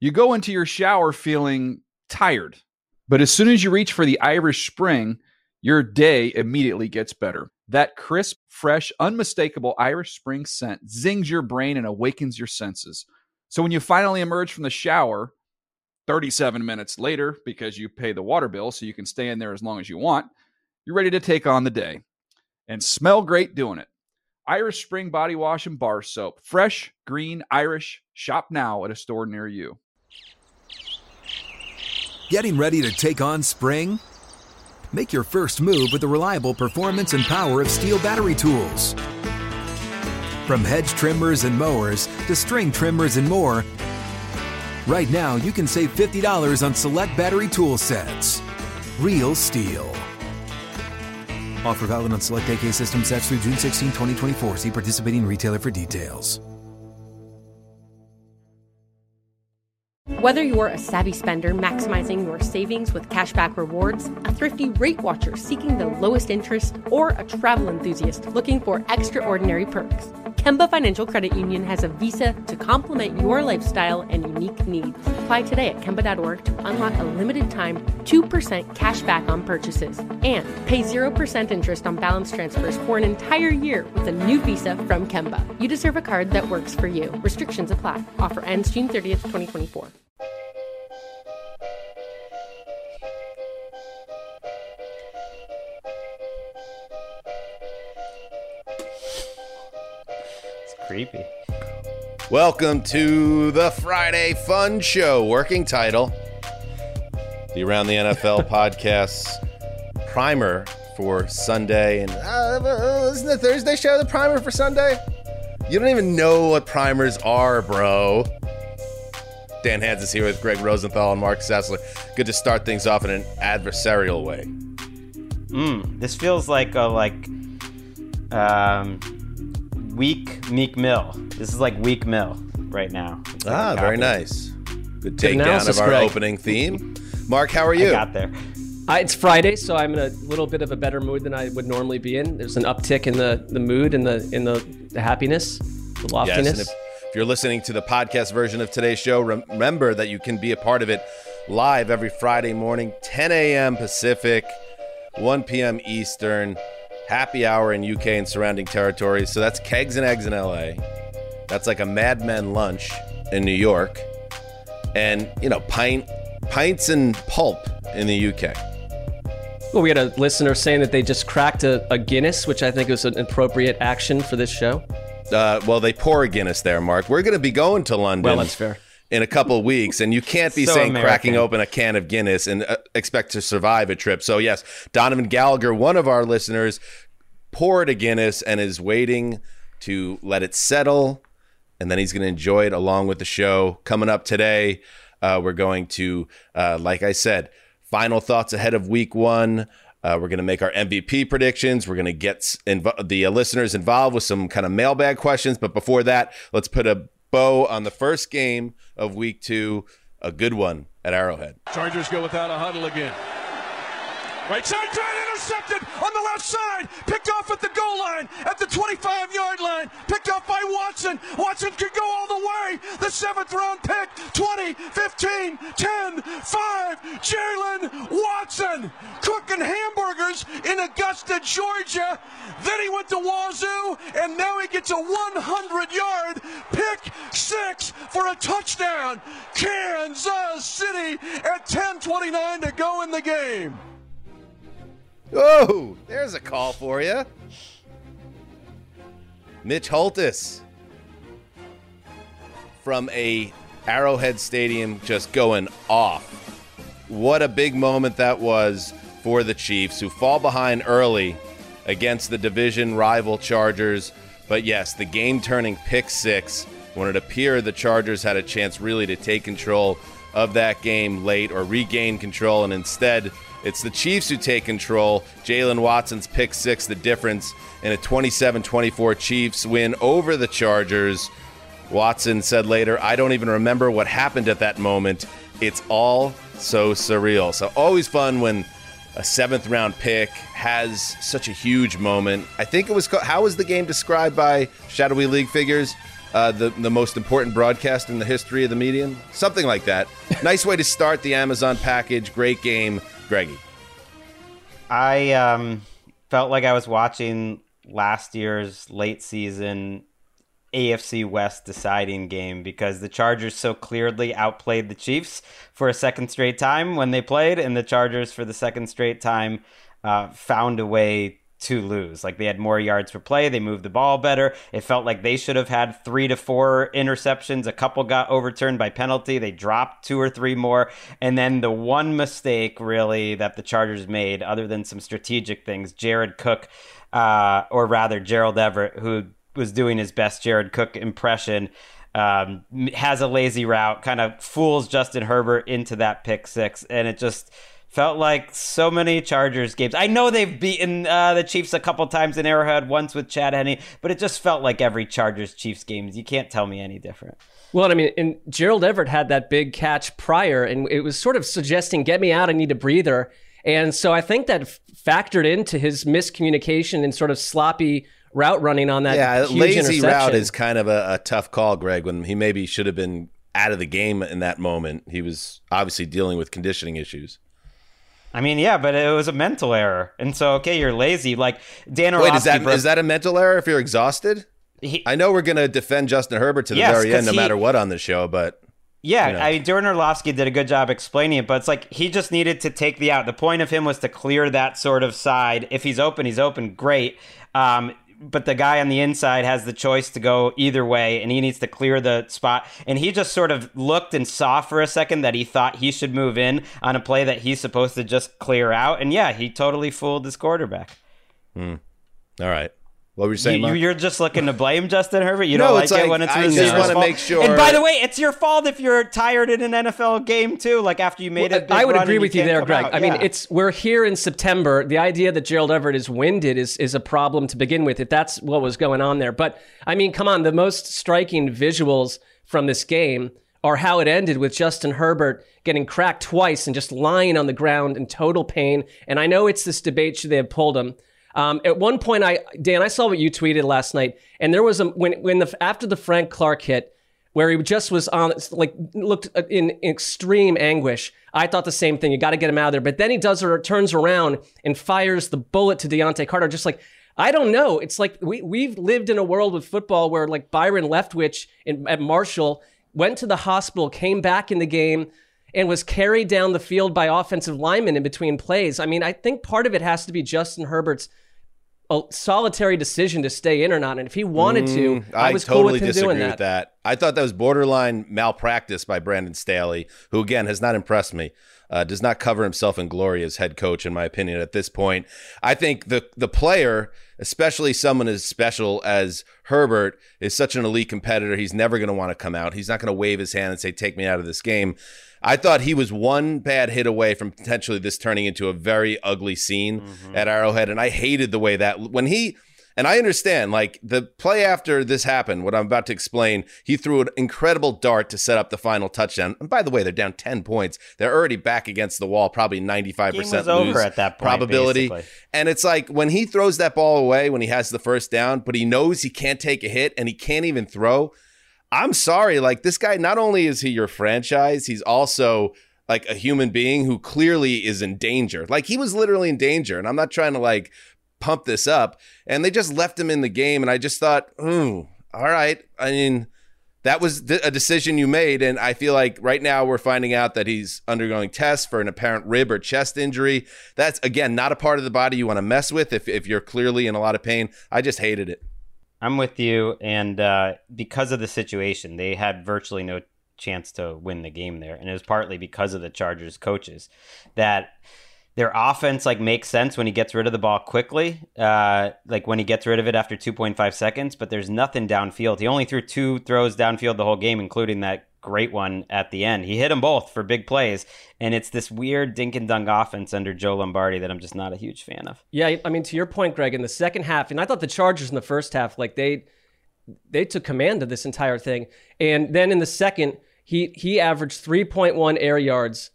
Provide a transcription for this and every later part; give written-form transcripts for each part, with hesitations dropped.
You go into your shower feeling tired, but as soon as you reach for the Irish Spring, your day immediately gets better. That crisp, fresh, unmistakable Irish Spring scent zings your brain and awakens your senses. So when you finally emerge from the shower 37 minutes later, because you pay the water bill so you can stay in there as long as you want, you're ready to take on the day and smell great doing it. Irish Spring Body Wash and Bar Soap. Fresh, green, Irish. Shop now at a store near you. Getting ready to take on spring? Make your first move with the reliable performance and power of Steel battery tools. From hedge trimmers and mowers to string trimmers and more, right now you can save $50 on select battery tool sets. Real Steel. Offer valid on select AK system sets through June 16, 2024. See participating retailer for details. Whether you're a savvy spender maximizing your savings with cashback rewards, a thrifty rate watcher seeking the lowest interest, or a travel enthusiast looking for extraordinary perks, Kemba Financial Credit Union has a visa to complement your lifestyle and unique needs. Apply today at Kemba.org to unlock a limited time 2% cash back on purchases and pay 0% interest on balance transfers for an entire year with a new visa from Kemba. You deserve a card that works for you. Restrictions apply. Offer ends June 30th, 2024. Creepy. Welcome to the Friday Fun Show. Working title: the Around the NFL podcast primer for Sunday. And isn't the Thursday show the primer for Sunday? You don't even know what primers are, bro. Dan Hands is here with Greg Rosenthal and Mark Sessler. Good to start things off in an adversarial way. This feels like a weak Meek Mill. This is like Weak Mill right now. Very nice. Good takedown of our opening theme. Mark, how are you? I got there. It's Friday, so I'm in a little bit of a better mood than I would normally be in. There's an uptick in the mood and the happiness, the loftiness. Yes, and if you're listening to the podcast version of today's show, remember that you can be a part of it live every Friday morning, 10 a.m. Pacific, 1 p.m. Eastern. Happy hour in UK and surrounding territories. So that's Kegs and Eggs in LA. That's like a Mad Men lunch in New York. And, pints and pulp in the UK. Well, we had a listener saying that they just cracked a Guinness, which I think was an appropriate action for this show. Well, they pour a Guinness there, Mark. We're going to be going to London. Well, that's fair. In a couple of weeks, and you can't be So saying American. cracking open a can of Guinness and expect to survive a trip. So yes, Donovan Gallagher, one of our listeners, poured a Guinness and is waiting to let it settle, and then he's going to enjoy it along with the show. Coming up today, we're going to, like I said, final thoughts ahead of week one. We're going to make our MVP predictions. We're going to get the listeners involved with some kind of mailbag questions. But before that, let's put a bow on the first game of week 2, a good one at Arrowhead. Chargers go without a huddle again. Right side, intercepted on the left side, picked off at the goal line, at the 25-yard line, picked off by Watson. Watson could go all the way. The 7th round pick, 20, 15, 10, 5, Jalen Watson cooking hamburgers in Augusta, Georgia. Then he went to Wazoo, and now he gets a 100-yard pick 6 for a touchdown. Kansas City at 10:29 to go in the game. Oh, there's a call for you. Mitch Holthus from a Arrowhead Stadium just going off. What a big moment that was for the Chiefs, who fall behind early against the division rival Chargers. But yes, the game-turning pick 6, when it appeared the Chargers had a chance really to take control of that game late or regain control, and instead it's the Chiefs who take control. Jalen Watson's pick 6, the difference in a 27-24 Chiefs win over the Chargers. Watson said later, "I don't even remember what happened at that moment. It's all so surreal." So always fun when a 7th round pick has such a huge moment. I think it was, how was the game described by Shadowy League figures? the most important broadcast in the history of the medium? Something like that. Nice way to start the Amazon package. Great game. Greggy. I felt like I was watching last year's late season AFC West deciding game because the Chargers so clearly outplayed the Chiefs for a second straight time when they played, and the Chargers for the second straight time found a way to lose. Like, they had more yards per play, they moved the ball better. It felt like they should have had 3 to 4 interceptions. A couple got overturned by penalty. They dropped 2 or 3 more. And then the one mistake really that the Chargers made, other than some strategic things, Jared Cook, or rather Gerald Everett, who was doing his best Jared Cook impression, has a lazy route, kind of fools Justin Herbert into that pick six. And it just felt like so many Chargers games. I know they've beaten the Chiefs a couple times in Arrowhead, once with Chad Henne, but it just felt like every Chargers-Chiefs game. You can't tell me any different. Well, I mean, and Gerald Everett had that big catch prior, and it was sort of suggesting, get me out, I need a breather. And so I think that factored into his miscommunication and sort of sloppy route running on that huge lazy interception. route is kind of a tough call, Greg, when he maybe should have been out of the game in that moment. He was obviously dealing with conditioning issues. I mean, yeah, but it was a mental error. And so, okay, you're lazy. Like, Dan Orlovsky... Wait, is that a mental error if you're exhausted? I know we're going to defend Justin Herbert to the very end no matter what on the show, but... Yeah, you know. Darren Orlovsky did a good job explaining it, but it's like he just needed to take the out. The point of him was to clear that sort of side. If he's open, great. But the guy on the inside has the choice to go either way, and he needs to clear the spot. And he just sort of looked and saw for a second that he thought he should move in on a play that he's supposed to just clear out. And yeah, he totally fooled his quarterback. All right. What were you saying, Mark? You're just looking to blame Justin Herbert? You don't like it when it's I just want to make sure. And by the way, it's your fault if you're tired in an NFL game, too. Like, after you made it. I would agree with you there, Greg. I mean, we're here in September. The idea that Gerald Everett is winded is a problem to begin with, if that's what was going on there. But, I mean, come on, the most striking visuals from this game are how it ended with Justin Herbert getting cracked twice and just lying on the ground in total pain. And I know it's this debate, should they have pulled him? At one point, Dan, I saw what you tweeted last night, and there was after the Frank Clark hit, where he just was on, like, looked in extreme anguish. I thought the same thing. You got to get him out of there. But then he turns around and fires the bullet to Deontay Carter. Just like, I don't know. It's like we've lived in a world with football where, like, Byron Leftwich at Marshall went to the hospital, came back in the game, and was carried down the field by offensive linemen in between plays. I mean, I think part of it has to be Justin Herbert's a solitary decision to stay in or not, and if he wanted to, I was cool with him doing that. With that. I thought that was borderline malpractice by Brandon Staley, who again has not impressed me. Does not cover himself in glory as head coach, in my opinion. At this point, I think the player, especially someone as special as Herbert, is such an elite competitor. He's never going to want to come out. He's not going to wave his hand and say, "Take me out of this game." I thought he was one bad hit away from potentially this turning into a very ugly scene at Arrowhead. And I hated the way that and I understand, like, the play after this happened, what I'm about to explain, he threw an incredible dart to set up the final touchdown. And by the way, they're down 10 points. They're already back against the wall, probably 95% over at that point, probability. Basically. And it's like when he throws that ball away when he has the first down, but he knows he can't take a hit and he can't even throw. I'm sorry, like, this guy, not only is he your franchise, he's also like a human being who clearly is in danger. Like, he was literally in danger, and I'm not trying to, like, pump this up. And they just left him in the game, and I just thought, all right. I mean, that was a decision you made, and I feel like right now we're finding out that he's undergoing tests for an apparent rib or chest injury. That's, again, not a part of the body you want to mess with if you're clearly in a lot of pain. I just hated it. I'm with you, and because of the situation, they had virtually no chance to win the game there, and it was partly because of the Chargers coaches that their offense, like, makes sense when he gets rid of the ball quickly, like when he gets rid of it after 2.5 seconds, but there's nothing downfield. He only threw 2 throws downfield the whole game, including that great one at the end. He hit them both for big plays, and it's this weird dink and dunk offense under Joe Lombardi that I'm just not a huge fan of. Yeah, I mean, to your point, Greg, in the second half, and I thought the Chargers in the first half, like, they took command of this entire thing, and then in the second, he averaged 3.1 air yards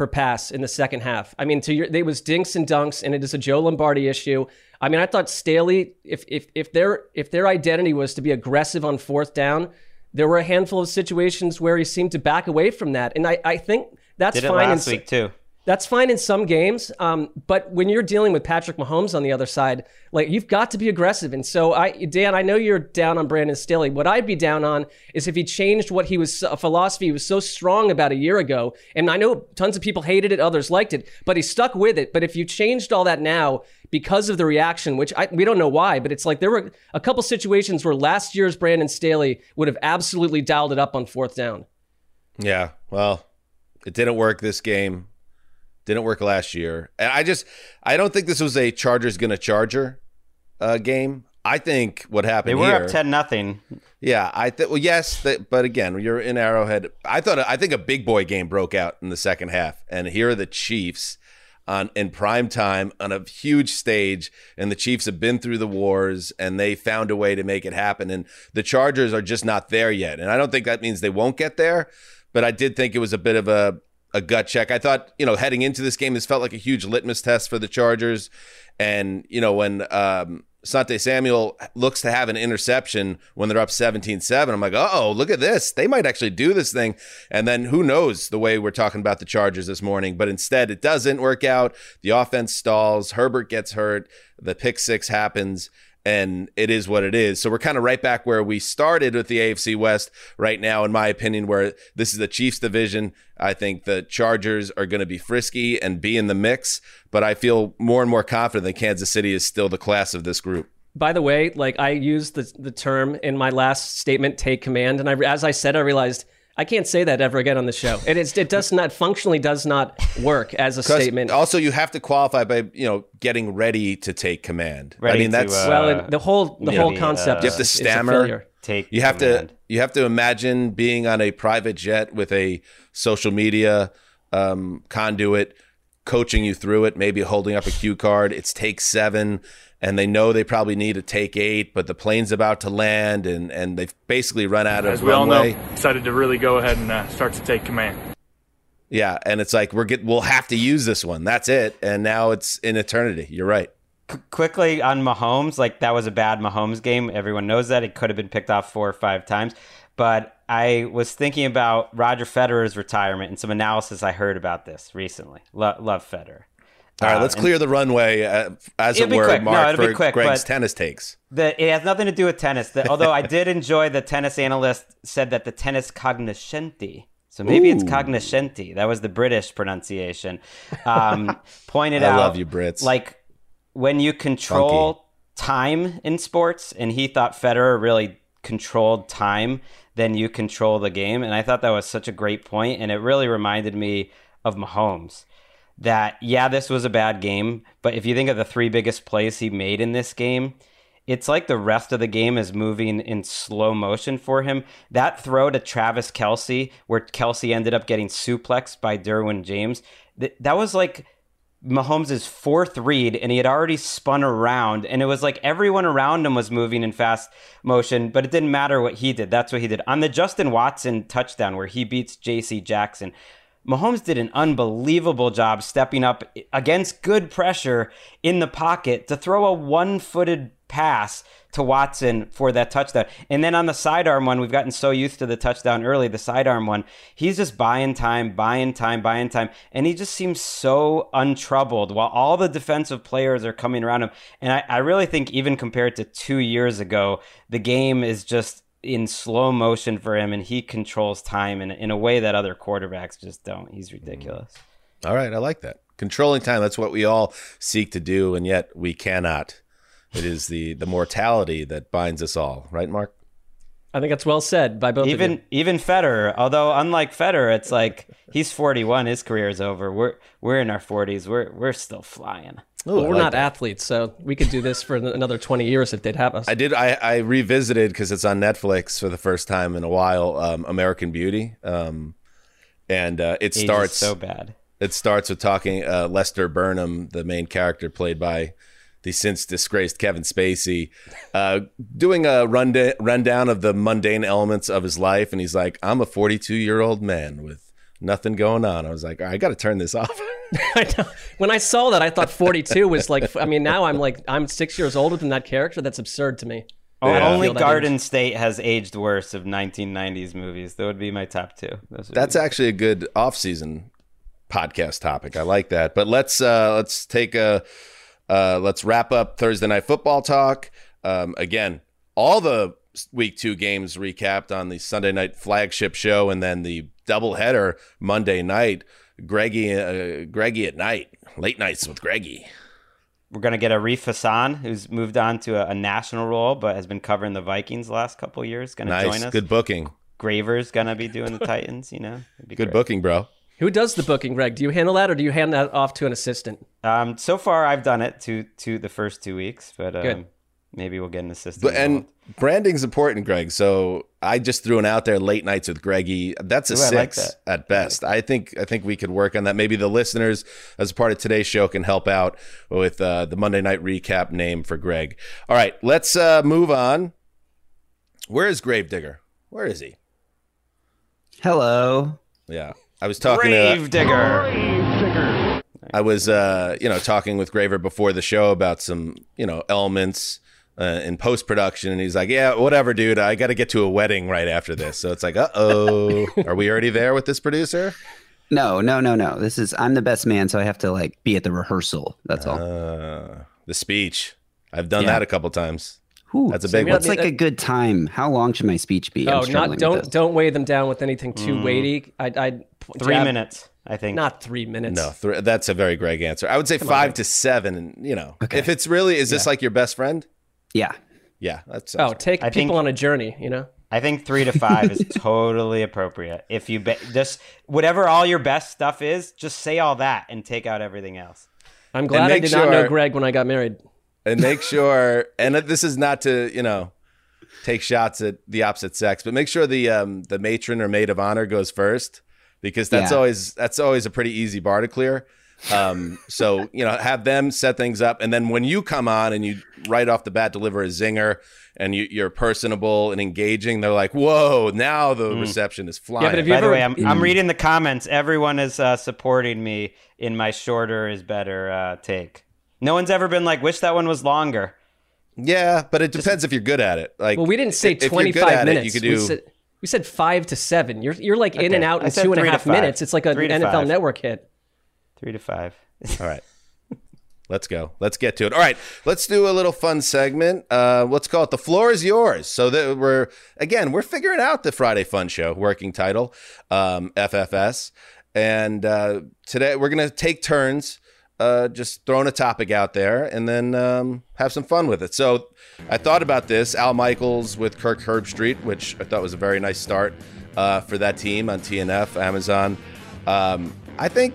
per pass in the second half. I mean, they was dinks and dunks, and it is a Joe Lombardi issue. I mean, I thought Staley, if their identity was to be aggressive on fourth down, there were a handful of situations where he seemed to back away from that, and I think that's Did it fine. last week too. That's fine in some games, but when you're dealing with Patrick Mahomes on the other side, like, you've got to be aggressive. And so, Dan, I know you're down on Brandon Staley. What I'd be down on is if he changed what a philosophy he was so strong about a year ago. And I know tons of people hated it, others liked it, but he stuck with it. But if you changed all that now because of the reaction, which we don't know why, but it's like there were a couple situations where last year's Brandon Staley would have absolutely dialed it up on fourth down. Yeah, well, it didn't work this game. Didn't work last year. And I don't think this was a Chargers gonna Charger game. I think what happened They were here, up 10-0. Yeah, yes, but again, you're in Arrowhead. I think a big boy game broke out in the second half, and here are the Chiefs in prime time on a huge stage, and the Chiefs have been through the wars, and they found a way to make it happen. And the Chargers are just not there yet, and I don't think that means they won't get there, but I did think it was a bit of a gut check. I thought, heading into this game, this felt like a huge litmus test for the Chargers. And, when Asante Samuel looks to have an interception when they're up 17-7, I'm like, oh, look at this. They might actually do this thing. And then who knows the way we're talking about the Chargers this morning. But instead, it doesn't work out. The offense stalls. Herbert gets hurt. The pick six happens. And it is what it is. So we're kind of right back where we started with the AFC West right now, in my opinion, where this is the Chiefs division. I think the Chargers are going to be frisky and be in the mix, but I feel more and more confident that Kansas City is still the class of this group. By the way, like, I used the term in my last statement, take command. And as I said, I realized I can't say that ever again on the show. It does not functionally does not work as a statement. Also, you have to qualify by getting ready to take command. The whole concept. You have to stammer. You have to imagine being on a private jet with a social media conduit coaching you through it, maybe holding up a cue card. It's take 7. And they know they probably need to take 8, but the plane's about to land, and they've basically run out of runway. As we all know, decided to really go ahead and start to take command. Yeah, and it's like we'll have to use this one. That's it, and now it's in eternity. You're right. Quickly on Mahomes, like, that was a bad Mahomes game. Everyone knows that. It could have been picked off 4 or 5 times. But I was thinking about Roger Federer's retirement and some analysis I heard about this recently. Love Federer. All right, let's clear the runway, as it were, Mark, for Greg's tennis takes. It has nothing to do with tennis. Although I did enjoy the tennis analyst said that the tennis cognoscenti, so maybe it's cognoscenti, that was the British pronunciation, pointed out. I love you, Brits. Like, when you control time in sports, and he thought Federer really controlled time, then you control the game. And I thought that was such a great point, and it really reminded me of Mahomes. That, yeah, this was a bad game, but if you think of the 3 biggest plays he made in this game, it's like the rest of the game is moving in slow motion for him. That throw to Travis Kelce, where Kelce ended up getting suplexed by Derwin James, that was like Mahomes' 4th read, and he had already spun around, and it was like everyone around him was moving in fast motion, but it didn't matter what he did. That's what he did. On the Justin Watson touchdown, where he beats J.C. Jackson, Mahomes did an unbelievable job stepping up against good pressure in the pocket to throw a one-footed pass to Watson for that touchdown. And then on the sidearm one, we've gotten so used to the touchdown early, the sidearm one, he's just buying time, and he just seems so untroubled while all the defensive players are coming around him. And I really think even compared to 2 years ago, the game is just in slow motion for him, and he controls time in a way that other quarterbacks just don't. He's ridiculous. All right, I like that. Controlling time, that's what we all seek to do, and yet we cannot. It is the mortality that binds us all. Right, Mark? I think that's well said by both of you. Even Federer, although unlike Federer, it's like he's 41, his career is over. We're in our 40s. We're still flying. Ooh, well, we're not athletes, so we could do this for another 20 years if they'd have us. I revisited, because it's on Netflix for the first time in a while, American Beauty. And it starts so bad. It starts with talking Lester Burnham, the main character played by the since disgraced Kevin Spacey, doing a rundown of the mundane elements of his life. And he's like, I'm a 42-year-old man with nothing going on. I was like, all right, I got to turn this off. When I saw that, I thought 42 was like, I mean, now I'm 6 years older than that character. That's absurd to me. Only Garden State has aged worse of 1990s movies. That would be my top 2. That's actually a good off-season podcast topic. I like that. But let's wrap up Thursday Night Football talk. Again, all the Week 2 games recapped on the Sunday night flagship show, and then the doubleheader Monday night. Greggy at night, late nights with Greggy. We're going to get Arif Hassan, who's moved on to a national role, but has been covering the Vikings the last couple of years. Going to join us. Good booking. Graver's going to be doing the Titans, Good booking, bro. Who does the booking, Greg? Do you handle that, or do you hand that off to an assistant? So far, I've done it to the first 2 weeks, but Good. Maybe we'll get an assistant. And branding's important, Greg. So I just threw it out there. Late nights with Greggy. That's a 6 at best. I think we could work on that. Maybe the listeners, as a part of today's show, can help out with the Monday night recap name for Greg. All right, let's move on. Where is Gravedigger? Where is he? Hello. Yeah, I was talking Gravedigger. I was talking with Graver before the show about some elements in post-production, and he's like, yeah, whatever, dude, I got to get to a wedding right after this. So it's like, uh-oh, are we already there with this producer? No. I'm the best man, so I have to be at the rehearsal. That's all. The speech. I've done that a couple times. Ooh, that's a big one. What's a good time? How long should my speech be? Don't weigh them down with anything too weighty. I'd 3 minutes, I think. Not 3 minutes. No, that's a very Greg answer. I would say 5 to 7. And okay. If it's really, is this like your best friend? Yeah. Yeah. That's take people on a journey. I think 3 to 5 is totally appropriate. If you just whatever all your best stuff is, just say all that and take out everything else. I'm glad I did not know Greg when I got married. And make sure, and this is not to take shots at the opposite sex, but make sure the matron or maid of honor goes first, because that's always a pretty easy bar to clear. So have them set things up, and then when you come on and you right off the bat deliver a zinger and you're personable and engaging, they're like, whoa, now the reception is flying. Yeah, but by the way, I'm reading the comments. Everyone is supporting me in my shorter is better take. No one's ever been like, wish that one was longer. Yeah, but it depends if you're good at it. Like, well, we didn't say 25 minutes. You could do. We said 5 to 7. You're like in and out in 2.5 minutes. It's like an NFL Network hit. 3 to 5. All right. Let's go. Let's get to it. All right. Let's do a little fun segment. Let's call it The Floor is Yours. So that we're figuring out the Friday Fun Show, working title, FFS. And today we're going to take turns just throwing a topic out there and then have some fun with it. So I thought about this, Al Michaels with Kirk Herbstreit, which I thought was a very nice start for that team on TNF, Amazon. I think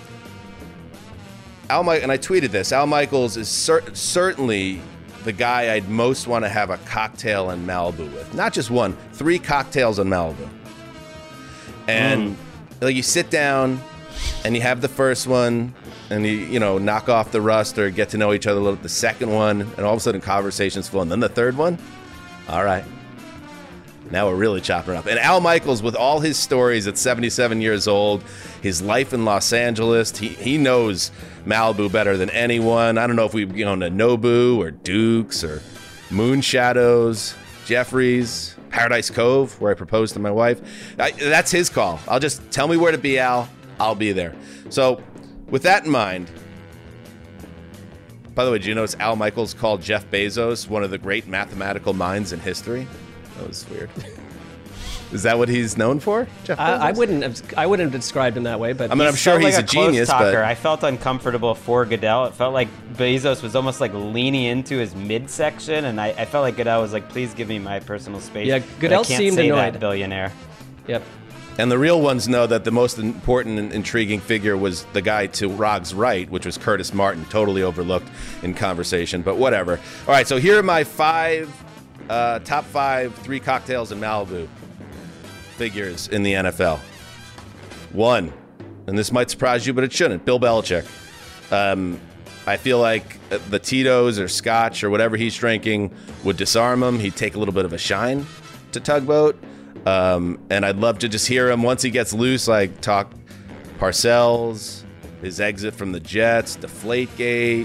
and I tweeted this, Al Michaels is certainly the guy I'd most want to have a cocktail in Malibu with. Not just one, 3 cocktails in Malibu. And you sit down and you have the first one, and you knock off the rust or get to know each other a little. The second one, and all of a sudden conversations flow. And then the third one, all right, now we're really chopping it up. And Al Michaels, with all his stories at 77 years old, his life in Los Angeles, he knows Malibu better than anyone. I don't know if we've gone to Nobu or Duke's or Moon Shadows, Jeffries, Paradise Cove, where I proposed to my wife. That's his call. I'll just tell me where to be, Al. I'll be there. So with that in mind, by the way, do you notice Al Michaels called Jeff Bezos one of the great mathematical minds in history? That was weird. Is that what he's known for, Jeff Bezos? I wouldn't have described him that way, but I'm sure he's a genius. But I felt uncomfortable for Goodell. It felt like Bezos was almost like leaning into his midsection, and I felt like Goodell was like, "Please give me my personal space." Yeah, Goodell seemed annoyed. That billionaire. Yep. And the real ones know that the most important and intriguing figure was the guy to Rog's right, which was Curtis Martin, totally overlooked in conversation, but whatever. All right, so here are my top 5 3 cocktails in Malibu figures in the NFL. 1, and this might surprise you, but it shouldn't, Bill Belichick. I feel like the Tito's or Scotch or whatever he's drinking would disarm him. He'd take a little bit of a shine to Tugboat. And I'd love to just hear him once he gets loose, like talk Parcells, his exit from the Jets, Deflategate,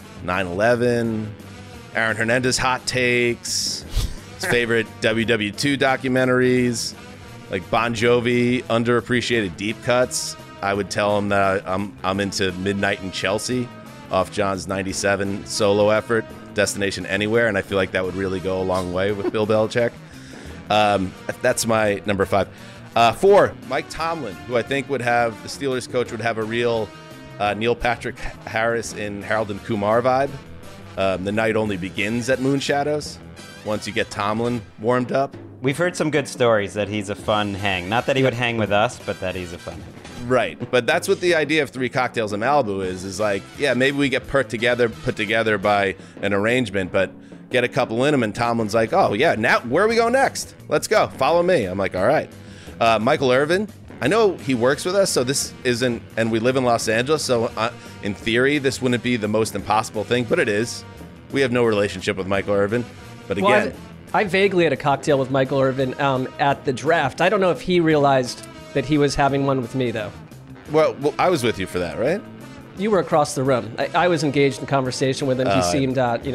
9/11, Aaron Hernandez hot takes, his favorite WW2 documentaries, like Bon Jovi underappreciated deep cuts. I would tell him that I'm into Midnight in Chelsea off John's 97 solo effort, Destination Anywhere, and I feel like that would really go a long way with Bill Belichick. That's my number 5. 4, Mike Tomlin, who I think would have, the Steelers coach would have a real Neil Patrick Harris in Harold and Kumar vibe. The night only begins at Moon Shadows once you get Tomlin warmed up. We've heard some good stories that he's a fun hang. Not that he would hang with us, but that he's a fun hang. Right, but that's what the idea of 3 Cocktails in Malibu is like, yeah, maybe we get put together by an arrangement, but get a couple in them, and Tomlin's like, oh, yeah, now where are we going next? Let's go. Follow me. I'm like, all right. Michael Irvin, I know he works with us, so this isn't, and we live in Los Angeles, so in theory, this wouldn't be the most impossible thing, but it is. We have no relationship with Michael Irvin, but again. Well, I vaguely had a cocktail with Michael Irvin at the draft. I don't know if he realized that he was having one with me, though. Well, I was with you for that, right? You were across the room. I was engaged in conversation with him. He seemed,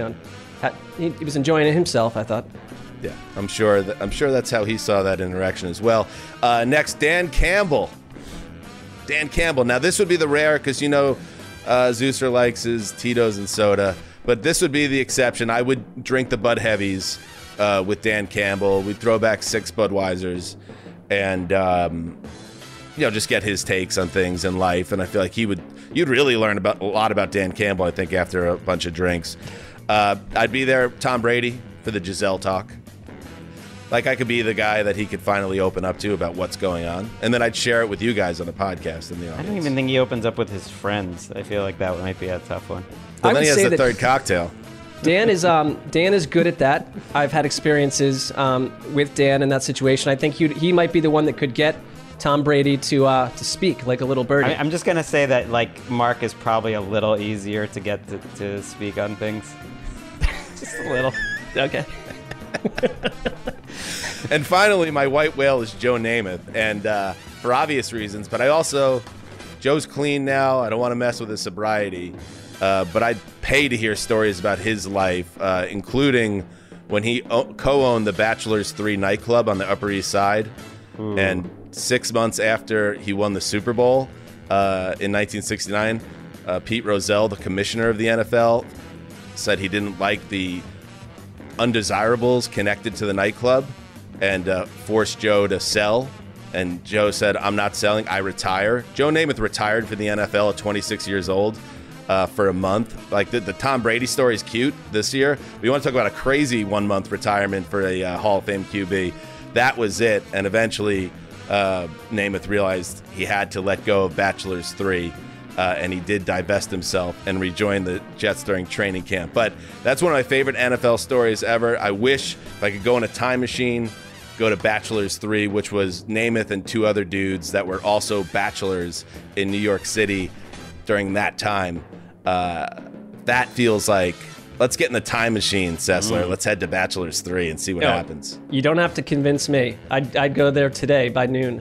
he was enjoying it himself, I thought. Yeah, I'm sure that's how he saw that interaction as well. Next, Dan Campbell. Dan Campbell. Now, this would be the rare, because Zeuser likes his Tito's and soda, but this would be the exception. I would drink the Bud Heavies with Dan Campbell. We'd throw back 6 Budweisers and just get his takes on things in life. And I feel like you'd really learn a lot about Dan Campbell, I think, after a bunch of drinks. I'd be there, Tom Brady, for the Giselle talk. Like, I could be the guy that he could finally open up to about what's going on. And then I'd share it with you guys on the podcast in the audience. I don't even think he opens up with his friends. I feel like that might be a tough one. But then he has the 3rd cocktail. Dan is good at that. I've had experiences with Dan in that situation. I think he might be the one that could get Tom Brady to speak like a little birdie. I'm just gonna say that like Mark is probably a little easier to get to speak on things. Just a little. Okay. And finally, my white whale is Joe Namath, and for obvious reasons. But Joe's clean now. I don't want to mess with his sobriety. But I'd pay to hear stories about his life, including when he co-owned the Bachelor's 3 nightclub on the Upper East Side. Ooh. And 6 months after he won the Super Bowl in 1969, Pete Rozelle, the commissioner of the NFL, said he didn't like the undesirables connected to the nightclub and forced Joe to sell. And Joe said, I'm not selling, I retire. Joe Namath retired for the NFL at 26 years old. For a month. Like the Tom Brady story is cute this year. We want to talk about a crazy 1-month retirement for a Hall of Fame QB. That was it. And eventually Namath realized he had to let go of Bachelor's 3 and he did divest himself and rejoin the Jets during training camp. But that's one of my favorite NFL stories ever. I wish if I could go in a time machine, go to Bachelor's 3, which was Namath and 2 other dudes that were also bachelors in New York City during that time. That feels like, let's get in the time machine, Sessler. Let's head to Bachelor's 3 and see what happens. You don't have to convince me. I'd go there today by noon.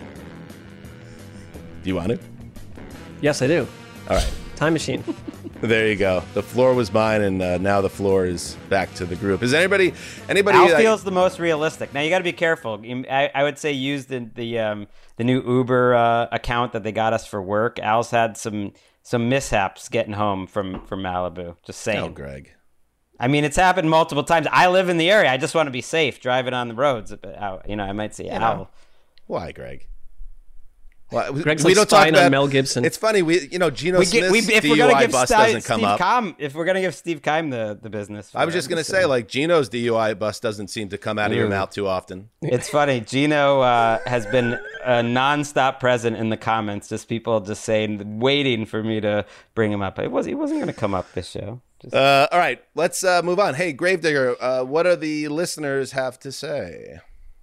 Do you want to? Yes, I do. All right. Time machine. There you go. The floor was mine, and now the floor is back to the group. Is anybody? Al feels the most realistic. Now you got to be careful. I would say use the new Uber account that they got us for work. Al's had some mishaps getting home from Malibu. Just saying. Oh, Greg. I mean, it's happened multiple times. I live in the area. I just want to be safe driving on the roads. I might say Al. Why, Greg? Well, Greg's we don't talk about Mel Gibson. It's funny, Geno Smith's DUI bust doesn't come up. If we're gonna give Steve Keim the business, I was just gonna say, like, Geno's DUI bust doesn't seem to come out of your mouth too often. It's funny. Geno has been a nonstop present in the comments, just people just saying, waiting for me to bring him up. He wasn't gonna come up this show. All right, let's move on. Hey, Gravedigger, what do the listeners have to say?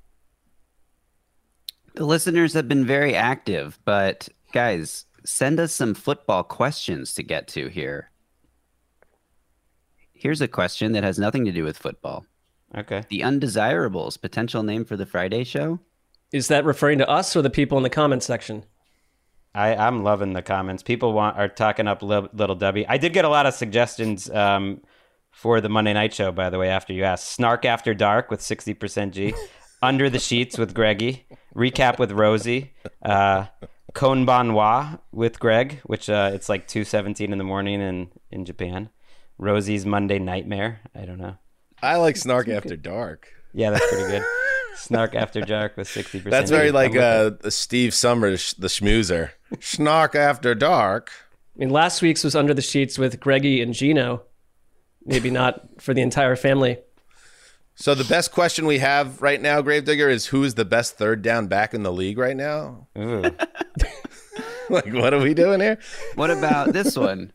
The listeners have been very active, but guys, send us some football questions to get to here. Here's a question that has nothing to do with football. Okay. The Undesirables, potential name for the Friday show? Is that referring to us or the people in the comments section? I'm loving the comments. People are talking up Little Debbie. I did get a lot of suggestions for the Monday Night Show, by the way, after you asked. Snark After Dark with 60% G. Under the Sheets with Greggy. Recap with Rosie. Konbanwa with Greg, which it's like 2:17 in the morning in Japan. Rosie's Monday Nightmare. I don't know. I like Snark After Dark. Yeah, that's pretty good. Snark After Dark with 60%. That's very like Steve Summers, the schmoozer. Snark After Dark. I mean, last week's was Under the Sheets with Greggy and Gino. Maybe not for the entire family. So the best question we have right now, Gravedigger, is who's the best third down back in the league right now? Ooh. Like, what are we doing here? What about this one?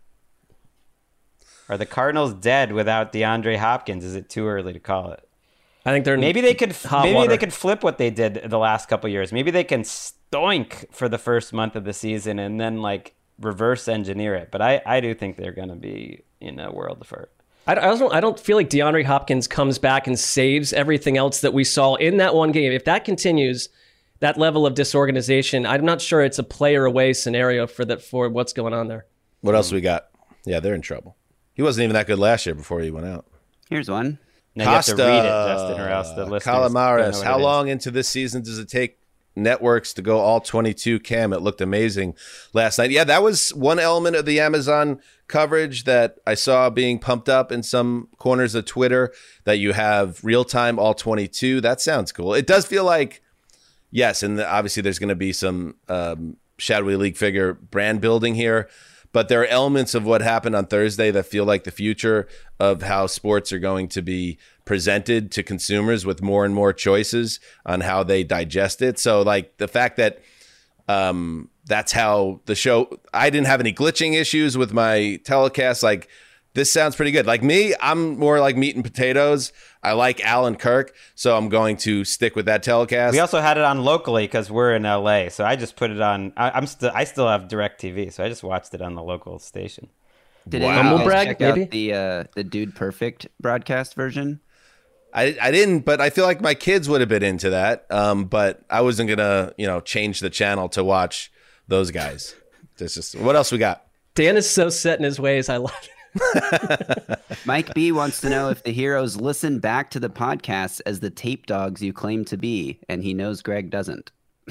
Are the Cardinals dead without DeAndre Hopkins? Is it too early to call it? I think they're maybe they could flip what they did the last couple of years. Maybe they can stoink for the first month of the season and then like reverse engineer it. But I do think they're going to be in a world of hurt. I don't feel like DeAndre Hopkins comes back and saves everything else that we saw in that one game. If that continues, that level of disorganization, I'm not sure it's a player away scenario for what's going on there. What else we got? Yeah, they're in trouble. He wasn't even that good last year before he went out. Here's one. Now Costa, you have to read it, Justin, or else the listeners Calamares. How long into this season does it take networks to go all 22 cam? It looked amazing last night. Yeah, that was one element of the Amazon coverage that I saw being pumped up in some corners of Twitter, that you have real-time all 22. That sounds cool. It does feel like, yes, and obviously there's going to be some shadowy league figure brand building here, but there are elements of what happened on Thursday that feel like the future of how sports are going to be presented to consumers, with more and more choices on how they digest it. So like the fact that that's how the show, I didn't have any glitching issues with my telecast. Like, this sounds pretty good. Like me, I'm more like meat and potatoes. I like Alan Kirk, so I'm going to stick with that telecast. We also had it on locally because we're in LA, so I just put it on. I still have DirecTV, so I just watched it on the local station. Did anyone check out the Dude Perfect broadcast version? I didn't, but I feel like my kids would have been into that. But I wasn't gonna, change the channel to watch those guys. What else we got? Dan is so set in his ways. I love it. Mike B wants to know if the heroes listen back to the podcasts as the tape dogs you claim to be, and he knows Greg doesn't.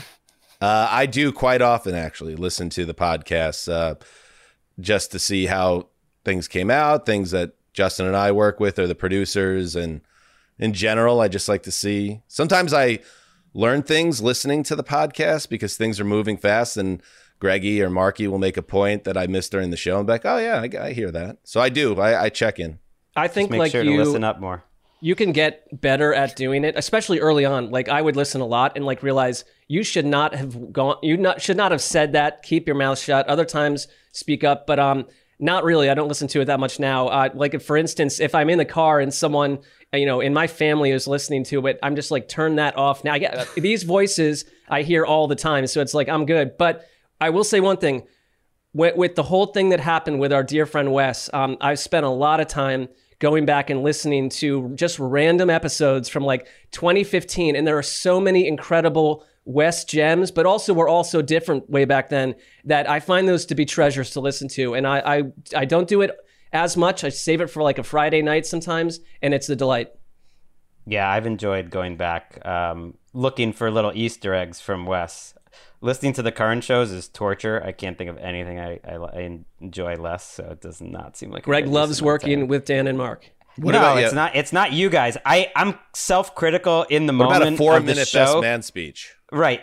I do quite often actually listen to the podcasts just to see how things came out, things that Justin and I work with, or the producers, and in general, I just like to see. Sometimes I learn things listening to the podcast because things are moving fast, and Greggy or Marky will make a point that I missed during the show and be like, oh yeah, I hear that. So I do. I check in. I think just make sure to listen up more. You can get better at doing it, especially early on. Like, I would listen a lot and like realize you should not have gone. Should not have said that. Keep your mouth shut. Other times, speak up. But not really. I don't listen to it that much now. Like, for instance, if I'm in the car and someone in my family is listening to it, I'm just like, turn that off. Now I get these voices I hear all the time, so it's like I'm good. But I will say one thing. With the whole thing that happened with our dear friend Wes, I've spent a lot of time going back and listening to just random episodes from like 2015, and there are so many incredible Wes gems, but also we're all so different way back then that I find those to be treasures to listen to. And I don't do it as much. I save it for like a Friday night sometimes, and it's a delight. Yeah, I've enjoyed going back, looking for little Easter eggs from Wes. Listening to the current shows is torture. I can't think of anything I enjoy less, so it does not seem like Greg loves working with Dan and Mark. It's not you guys. I'm self-critical in the moment. What about a 4-minute best man speech? Right.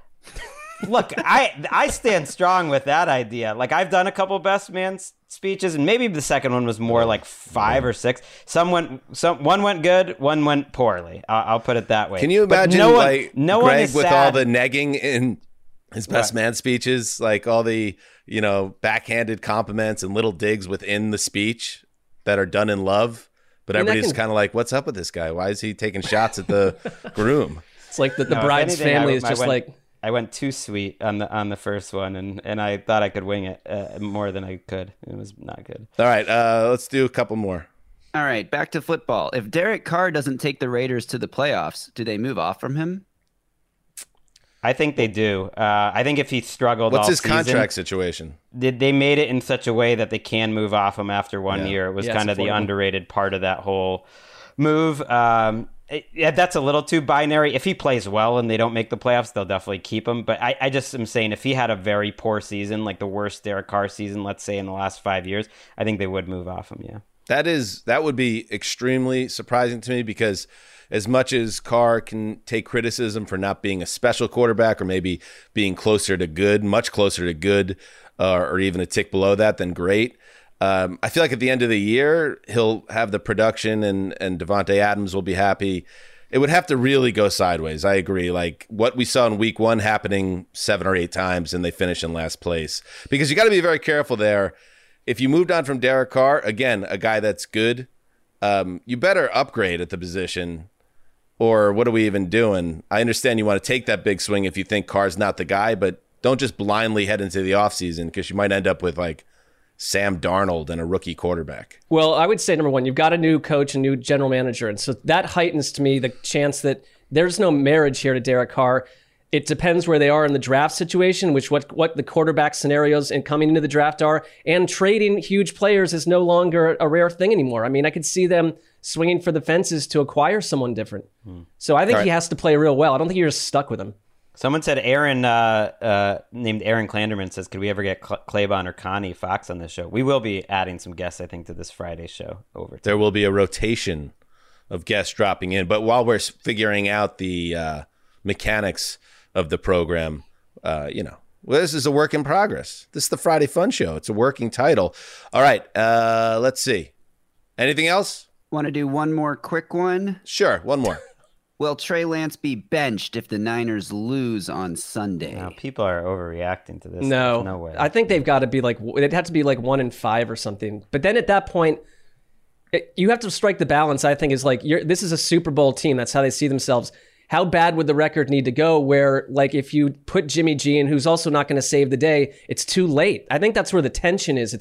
Look, I stand strong with that idea. Like, I've done a couple best man speeches, and maybe the second one was more like 5 or 6. One went good, one went poorly. I'll put it that way. Can you imagine Greg with all the negging in his best man speeches, like all the backhanded compliments and little digs within the speech that are done in love, but everybody's kind of like, what's up with this guy? Why is he taking shots at the groom? It's like the bride's family is just like, I went too sweet on the first one, and I thought I could wing it more than I could. It was not good. All right, let's do a couple more. All right, back to football. If Derek Carr doesn't take the Raiders to the playoffs, do they move off from him? I think they do. I think if he struggled What's all his season, contract situation? They made it in such a way that they can move off him after 1 year. It was kind of the underrated part of that whole move. That's a little too binary. If he plays well and they don't make the playoffs, they'll definitely keep him. But I just am saying if he had a very poor season, like the worst Derek Carr season, let's say in the last 5 years, I think they would move off him, yeah. That would be extremely surprising to me because as much as Carr can take criticism for not being a special quarterback or maybe being closer to good, much closer to good, or even a tick below that, then great. I feel like at the end of the year, he'll have the production and Devontae Adams will be happy. It would have to really go sideways. I agree. Like what we saw in week 1 happening 7 or 8 times and they finish in last place. Because you got to be very careful there. If you moved on from Derek Carr, again, a guy that's good, you better upgrade at the position. Or what are we even doing? I understand you want to take that big swing if you think Carr's not the guy, but don't just blindly head into the offseason because you might end up with like Sam Darnold and a rookie quarterback. Well, I would say, number one, you've got a new coach, a new general manager. And so that heightens to me the chance that there's no marriage here to Derek Carr. It depends where they are in the draft situation, which what the quarterback scenarios and coming into the draft are. And trading huge players is no longer a rare thing anymore. I mean, I could see them swinging for the fences to acquire someone different. So I think he has to play real well. I don't think you're just stuck with him. Someone said Aaron, named Aaron Klanderman, says, could we ever get Claybon or Connie Fox on this show? We will be adding some guests, I think, to this Friday show. There will be a rotation of guests dropping in. But while we're figuring out the mechanics of the program, this is a work in progress. This is the Friday Fun Show. It's a working title. All right, let's see. Anything else? Want to do one more quick one? Sure, one more. Will Trey Lance be benched if the Niners lose on Sunday? No, people are overreacting to this. No, no way. I think they've got to be it'd have to be 1-5 or something. But then at that point, you have to strike the balance. I think is this is a Super Bowl team. That's how they see themselves. How bad would the record need to go where, if you put Jimmy G in, who's also not going to save the day, it's too late. I think that's where the tension is. It's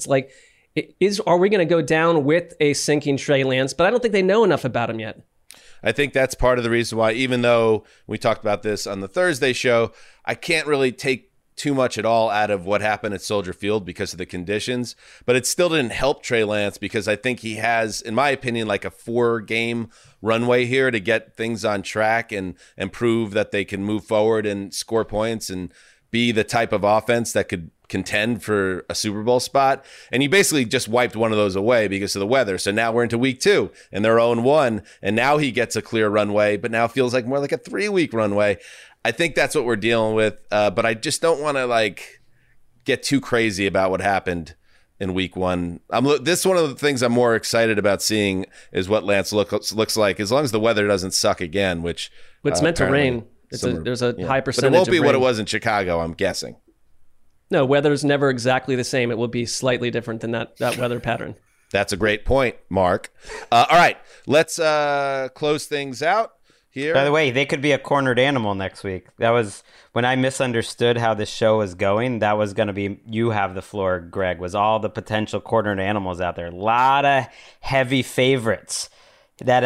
are we going to go down with a sinking Trey Lance? But I don't think they know enough about him yet. I think that's part of the reason why, even though we talked about this on the Thursday show, I can't really take too much at all out of what happened at Soldier Field because of the conditions. But it still didn't help Trey Lance because I think he has, in my opinion, a 4-game runway here to get things on track and prove that they can move forward and score points and be the type of offense that could contend for a Super Bowl spot. And he basically just wiped one of those away because of the weather. So now we're into week 2 and they're 0-1. And now he gets a clear runway, but now it feels more like a 3-week runway. I think that's what we're dealing with. But I just don't want to get too crazy about what happened in week 1. This is one of the things I'm more excited about seeing is what Lance looks like, as long as the weather doesn't suck again, which it's meant to rain. There's a high percentage. But it won't be what it was in Chicago, I'm guessing. No, weather's never exactly the same. It will be slightly different than that weather pattern. That's a great point, Mark. All right, let's close things out here. By the way, they could be a cornered animal next week. That was when I misunderstood how this show was going. That was going to be, you have the floor, Greg, was all the potential cornered animals out there. A lot of heavy favorites that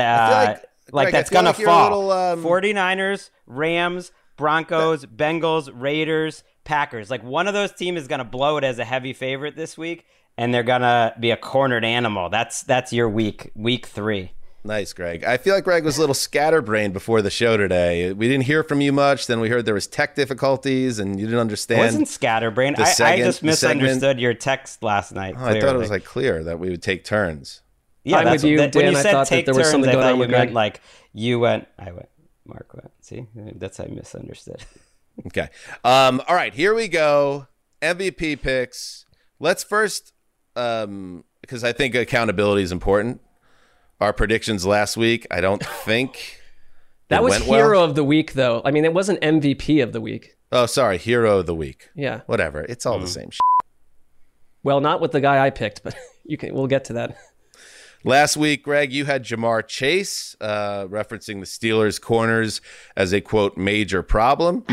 that's going to fall. 49ers, Rams, Broncos, Bengals, Raiders, Packers. One of those teams is going to blow it as a heavy favorite this week, and they're going to be a cornered animal. That's your week 3. Nice, Greg. I feel like Greg was a little scatterbrained before the show today. We didn't hear from you much. Then we heard there was tech difficulties, and you didn't understand. I wasn't scatterbrained. I just misunderstood your text last night. I thought it was clear that we would take turns. Yeah, I'm with you, Dan. When you said take turns, I thought you meant you went, I went, Mark went. See, that's how I misunderstood. Okay. All right, here we go. MVP picks. Let's first, because I think accountability is important. Our predictions last week, I don't think that was hero of the week, though. I mean, it wasn't MVP of the week. Oh, sorry, hero of the week. Yeah, whatever. It's all the same. Well, not with the guy I picked, but we'll get to that. Last week, Greg, you had Jamar Chase referencing the Steelers' corners as a, quote, major problem.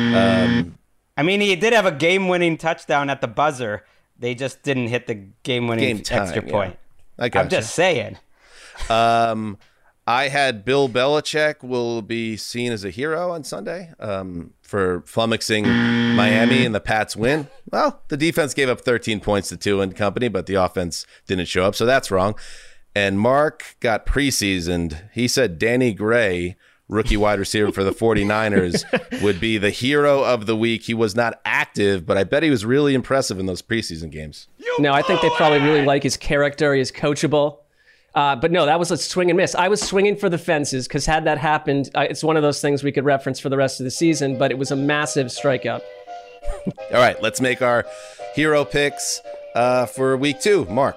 I mean, he did have a game-winning touchdown at the buzzer. They just didn't hit the game-winning extra point. Yeah. I'm just saying. I had Bill Belichick will be seen as a hero on Sunday for flummoxing Miami and the Pats win. Well, the defense gave up 13 points to Tua and company, but the offense didn't show up, so that's wrong. And Mark got preseasoned. He said Danny Gray, rookie wide receiver for the 49ers, would be the hero of the week. He was not active, but I bet he was really impressive in those preseason games. No, I think they probably really like his character. He's coachable. But no, that was a swing and miss. I was swinging for the fences because had that happened, it's one of those things we could reference for the rest of the season, but it was a massive strikeout. All right, let's make our hero picks for week 2. Mark.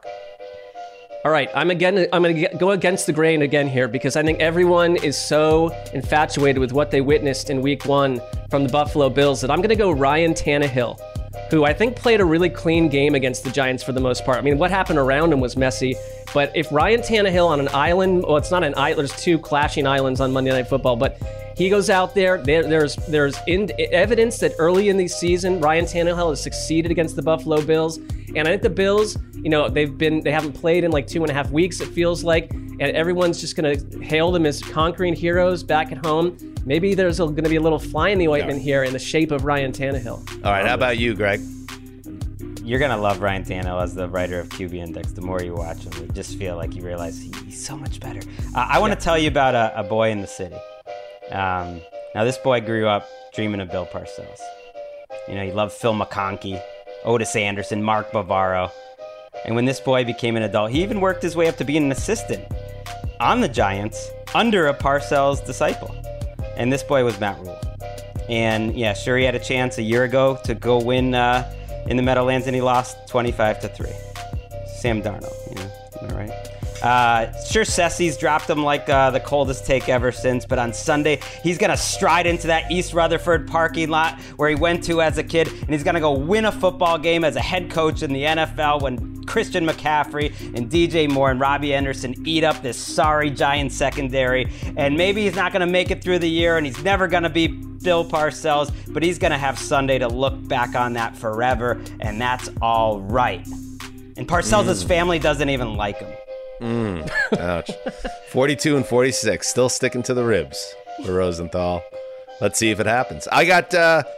All right, I'm going to go against the grain again here because I think everyone is so infatuated with what they witnessed in week 1 from the Buffalo Bills that I'm going to go Ryan Tannehill, who I think played a really clean game against the Giants for the most part. I mean, what happened around him was messy, but if Ryan Tannehill on an island, well, it's not an island, there's 2 clashing islands on Monday Night Football, but he goes out there, there's evidence that early in the season, Ryan Tannehill has succeeded against the Buffalo Bills, and I think the Bills, they haven't played in like 2.5 weeks, it feels like, and everyone's just going to hail them as conquering heroes back at home. Maybe there's going to be a little fly in the ointment here in the shape of Ryan Tannehill. All right, how about you, Greg? You're going to love Ryan Tannehill as the writer of QB Index. The more you watch him, you just feel like you realize he's so much better. I want to tell you about a boy in the city. Now, this boy grew up dreaming of Bill Parcells. He loved Phil McConkey, Otis Anderson, Mark Bavaro. And when this boy became an adult, he even worked his way up to being an assistant on the Giants under a Parcells disciple. And this boy was Matt Rule. And yeah, sure, he had a chance a year ago to go win in the Meadowlands, and he lost 25-3. Sam Darnold, am I right? Sure, Ceci's dropped him like the coldest take ever since, but on Sunday, he's going to stride into that East Rutherford parking lot where he went to as a kid, and he's going to go win a football game as a head coach in the NFL when Christian McCaffrey and DJ Moore and Robbie Anderson eat up this sorry Giants secondary. And maybe he's not going to make it through the year, and he's never going to be Bill Parcells, but he's going to have Sunday to look back on that forever, and that's all right. And Parcells' family doesn't even like him. Ouch. 42 and 46, still sticking to the ribs for Rosenthal. Let's see if it happens. I got,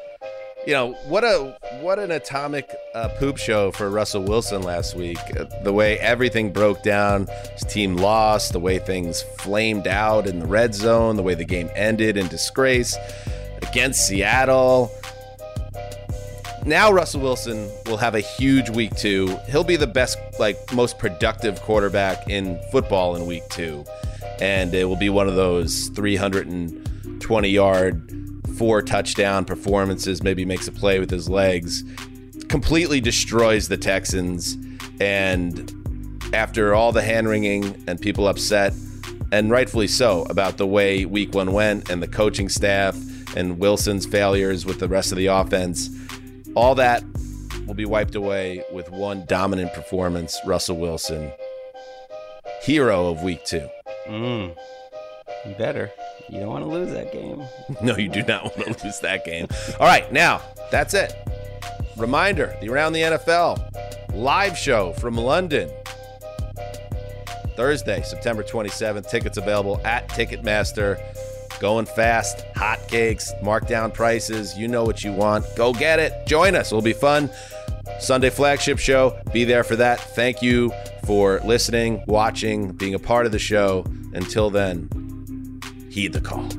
what an atomic poop show for Russell Wilson last week. The way everything broke down, his team lost, the way things flamed out in the red zone, the way the game ended in disgrace against Seattle. Now Russell Wilson will have a huge week 2. He'll be the best, most productive quarterback in football in week 2. And it will be one of those 320-yard, 4-touchdown performances, maybe makes a play with his legs, completely destroys the Texans. And after all the hand-wringing and people upset, and rightfully so, about the way week 1 went and the coaching staff and Wilson's failures with the rest of the offense, all that will be wiped away with one dominant performance. Russell Wilson, hero of week 2. You better. You don't want to lose that game. No, you do not want to lose that game. All right, now, that's it. Reminder, the Around the NFL live show from London. Thursday, September 27th. Tickets available at Ticketmaster. Going fast, hotcakes, markdown prices. You know what you want. Go get it. Join us. It'll be fun. Sunday flagship show. Be there for that. Thank you for listening, watching, being a part of the show. Until then, heed the call.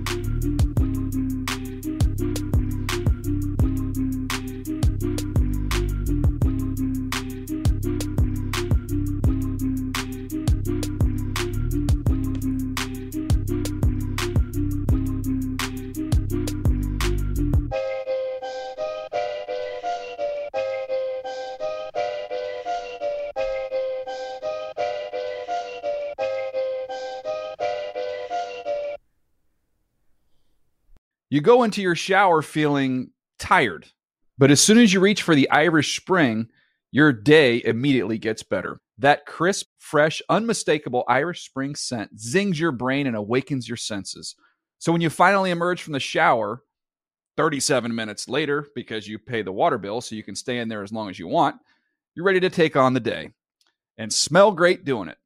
You go into your shower feeling tired, but as soon as you reach for the Irish Spring, your day immediately gets better. That crisp, fresh, unmistakable Irish Spring scent zings your brain and awakens your senses. So when you finally emerge from the shower, 37 minutes later, because you pay the water bill so you can stay in there as long as you want, you're ready to take on the day and smell great doing it.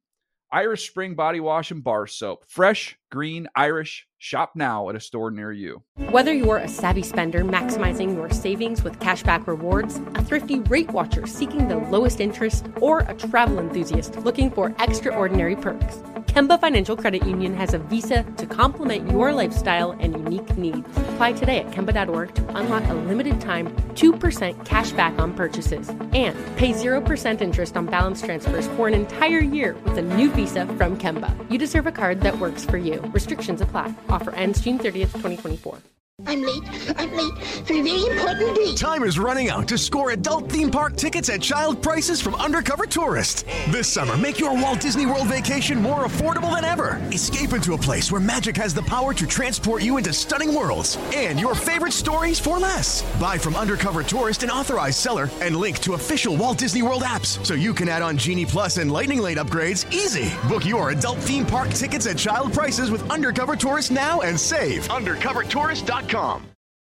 Irish Spring Body Wash and Bar Soap. Fresh, green, Irish. Shop now at a store near you. Whether you're a savvy spender maximizing your savings with cashback rewards, a thrifty rate watcher seeking the lowest interest, or a travel enthusiast looking for extraordinary perks, Kemba Financial Credit Union has a visa to complement your lifestyle and unique needs. Apply today at Kemba.org to unlock a limited time 2% cash back on purchases and pay 0% interest on balance transfers for an entire year with a new visa from Kemba. You deserve a card that works for you. Restrictions apply. Offer ends June 30th, 2024. I'm late for a very important date. Time is running out to score adult theme park tickets at child prices from Undercover Tourist. This summer, make your Walt Disney World vacation more affordable than ever. Escape into a place where magic has the power to transport you into stunning worlds and your favorite stories for less. Buy from Undercover Tourist, an authorized seller, and link to official Walt Disney World apps so you can add on Genie Plus and Lightning Lane upgrades easy. Book your adult theme park tickets at child prices with Undercover Tourist now and save. UndercoverTourist.com.